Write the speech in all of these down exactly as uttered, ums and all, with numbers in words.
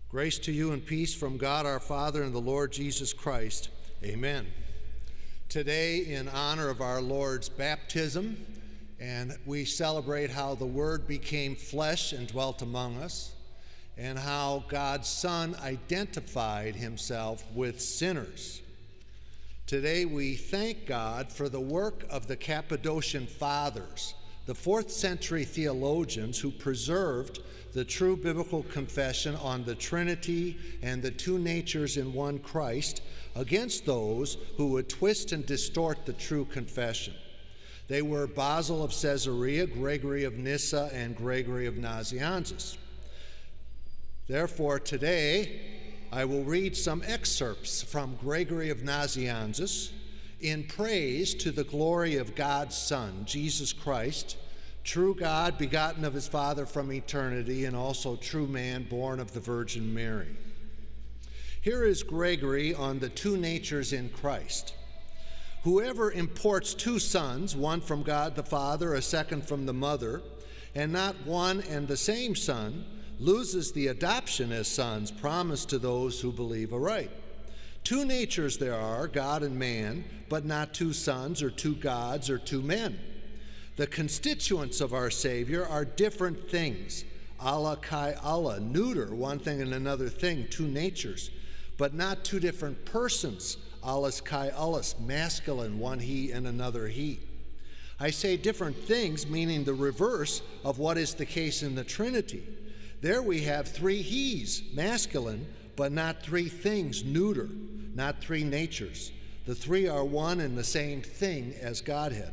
Grace to you and peace from God our Father and the Lord Jesus Christ. Amen. Today, in honor of our Lord's baptism, and we celebrate how the Word became flesh and dwelt among us, and how God's Son identified himself with sinners. Today, we thank God for the work of the Cappadocian Fathers, the fourth century theologians who preserved the true biblical confession on the Trinity and the two natures in one Christ against those who would twist and distort the true confession. They were Basil of Caesarea, Gregory of Nyssa, and Gregory of Nazianzus. Therefore, today, I will read some excerpts from Gregory of Nazianzus in praise to the glory of God's Son, Jesus Christ, true God, begotten of his Father from eternity, and also true man, born of the Virgin Mary. Here is Gregory on the two natures in Christ. Whoever imports two sons, one from God the Father, a second from the Mother, and not one and the same Son, loses the adoption as sons promised to those who believe aright. Two natures there are, God and man, but not two sons or two gods or two men. The constituents of our Savior are different things. Allah kai Allah, neuter, one thing and another thing, two natures, but not two different persons. Allahs kai Allahs, masculine, one he and another he. I say different things, meaning the reverse of what is the case in the Trinity. There we have three he's, masculine, but not three things, neuter, not three natures. The three are one and the same thing as Godhead.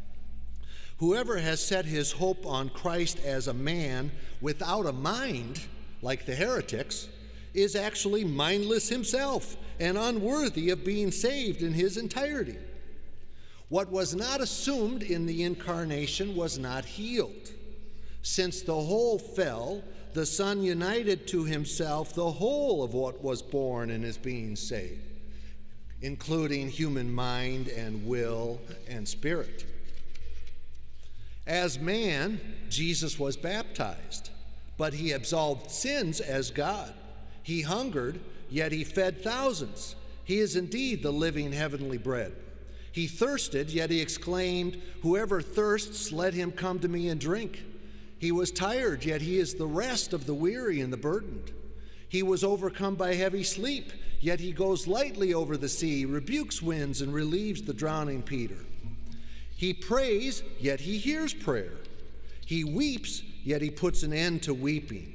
Whoever has set his hope on Christ as a man without a mind, like the heretics, is actually mindless himself and unworthy of being saved in his entirety. What was not assumed in the incarnation was not healed. Since the whole fell, the Son united to himself the whole of what was born and is being saved, including human mind and will and spirit. As man, Jesus was baptized, but he absolved sins as God. He hungered, yet he fed thousands. He is indeed the living heavenly bread. He thirsted, yet he exclaimed, "Whoever thirsts, let him come to me and drink." He was tired, yet he is the rest of the weary and the burdened. He was overcome by heavy sleep, yet he goes lightly over the sea, rebukes winds, and relieves the drowning Peter. He prays, yet he hears prayer. He weeps, yet he puts an end to weeping.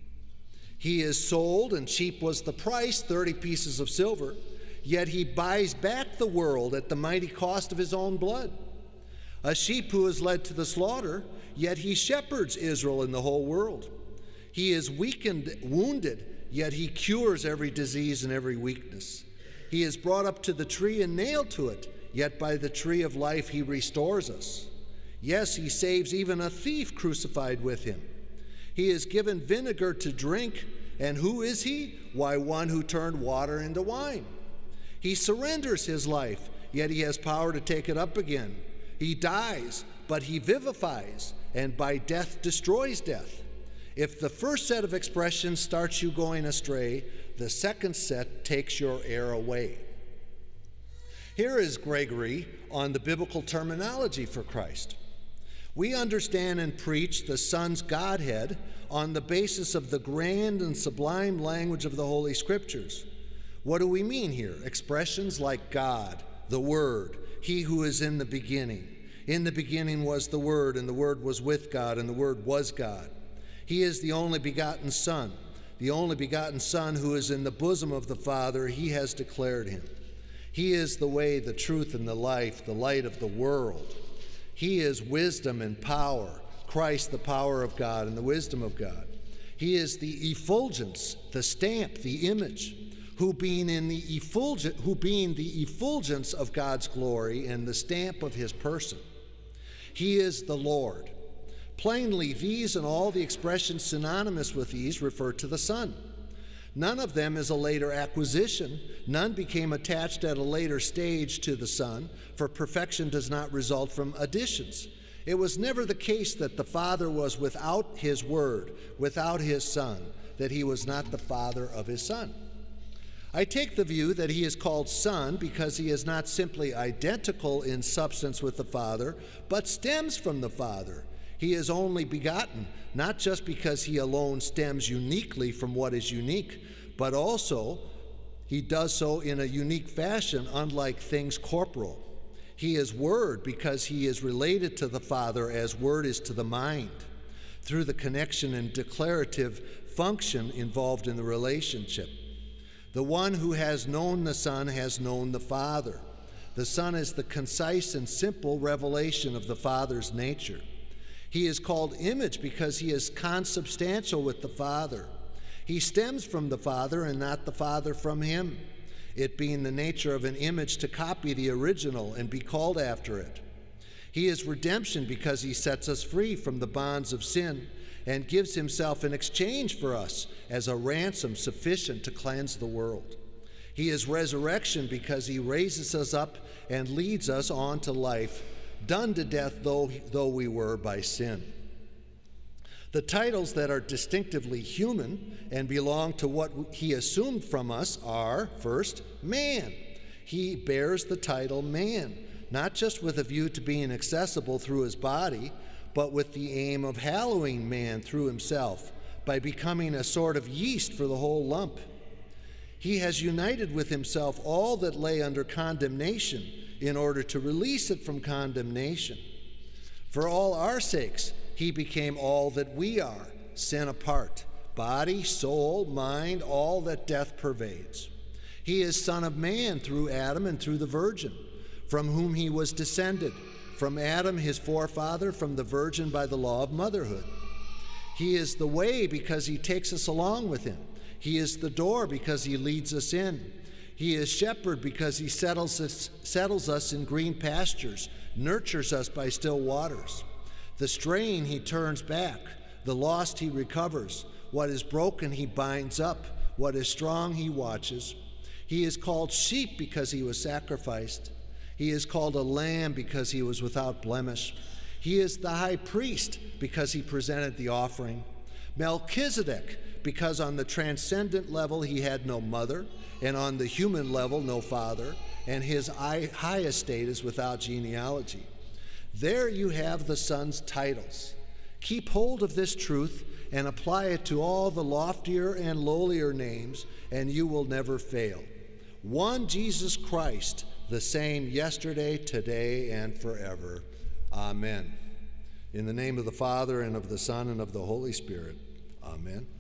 He is sold, and cheap was the price, thirty pieces of silver, yet he buys back the world at the mighty cost of his own blood. A sheep who is led to the slaughter, yet he shepherds Israel and the whole world. He is weakened, wounded, yet he cures every disease and every weakness. He is brought up to the tree and nailed to it, yet by the tree of life he restores us. Yes, he saves even a thief crucified with him. He is given vinegar to drink, and who is he? Why, one who turned water into wine. He surrenders his life, yet he has power to take it up again. He dies, but he vivifies, and by death destroys death. If the first set of expressions starts you going astray, the second set takes your error away. Here is Gregory on the biblical terminology for Christ. We understand and preach the Son's Godhead on the basis of the grand and sublime language of the Holy Scriptures. What do we mean here? Expressions like God, the Word, He who is in the beginning. In the beginning was the Word, and the Word was with God, and the Word was God. He is the only begotten Son, the only begotten Son who is in the bosom of the Father. He has declared him. He is the way, the truth, and the life, the light of the world. He is wisdom and power, Christ the power of God and the wisdom of God. He is the effulgence, the stamp, the image, who being in the effulgent, who being the effulgence of God's glory and the stamp of his person. He is the Lord. Plainly, these and all the expressions synonymous with these refer to the Son. None of them is a later acquisition. None became attached at a later stage to the Son, for perfection does not result from additions. It was never the case that the Father was without his Word, without his Son. that he was not the father of his Son. I take the view that he is called Son because he is not simply identical in substance with the Father, but stems from the Father. He is only begotten, not just because he alone stems uniquely from what is unique, but also he does so in a unique fashion, unlike things corporal. He is Word because he is related to the Father as Word is to the mind, through the connection and declarative function involved in the relationship. The one who has known the Son has known the Father. The Son is the concise and simple revelation of the Father's nature. He is called Image because he is consubstantial with the Father. He stems from the Father and not the Father from him, it being the nature of an image to copy the original and be called after it. He is redemption because he sets us free from the bonds of sin and gives himself in exchange for us as a ransom sufficient to cleanse the world. He is resurrection because he raises us up and leads us on to life, done to death though, though we were by sin. The titles that are distinctively human and belong to what he assumed from us are, first, man. He bears the title man, not just with a view to being accessible through his body, but with the aim of hallowing man through himself by becoming a sort of yeast for the whole lump. He has united with himself all that lay under condemnation in order to release it from condemnation. For all our sakes, he became all that we are, sin apart, body, soul, mind, all that death pervades. He is Son of Man through Adam and through the Virgin, from whom he was descended, from Adam his forefather, from the Virgin by the law of motherhood. He is the way because he takes us along with him. He is the door because he leads us in. He is shepherd because he settles us, settles us in green pastures, nurtures us by still waters. The straying he turns back, the lost he recovers, what is broken he binds up, what is strong he watches. He is called sheep because he was sacrificed. He is called a lamb because he was without blemish. He is the high priest because he presented the offering. Melchizedek because on the transcendent level he had no mother, and on the human level no father, and his high estate is without genealogy. There you have the Son's titles. Keep hold of this truth and apply it to all the loftier and lowlier names, and you will never fail. One Jesus Christ, the same yesterday, today, and forever. Amen. In the name of the Father, and of the Son, and of the Holy Spirit. Amen.